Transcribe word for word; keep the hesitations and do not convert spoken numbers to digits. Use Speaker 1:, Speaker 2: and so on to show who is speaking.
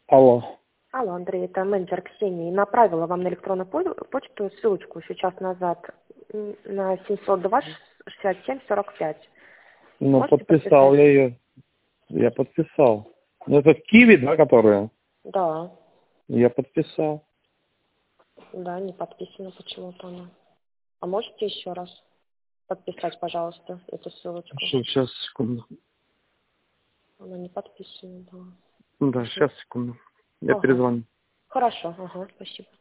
Speaker 1: Алло.
Speaker 2: Алло, Андрей, это менеджер Ксении. Направила вам на электронную по- почту ссылочку еще час назад м, на семьсот два шестьдесят семь сорок пять.
Speaker 1: Ну,
Speaker 2: Можете
Speaker 1: подписал
Speaker 2: подписать?
Speaker 1: я ее. Я подписал. Ну, это Киви, да, которая?
Speaker 2: Да,
Speaker 1: Я подписал.
Speaker 2: да, не подписано почему-то она. А можете еще раз подписать, пожалуйста, эту ссылочку?
Speaker 1: Сейчас, секунду.
Speaker 2: Она не подписана была.
Speaker 1: Да,
Speaker 2: Почему?
Speaker 1: сейчас, секунду. Я
Speaker 2: Ага.
Speaker 1: перезвоню.
Speaker 2: Хорошо, ага, спасибо.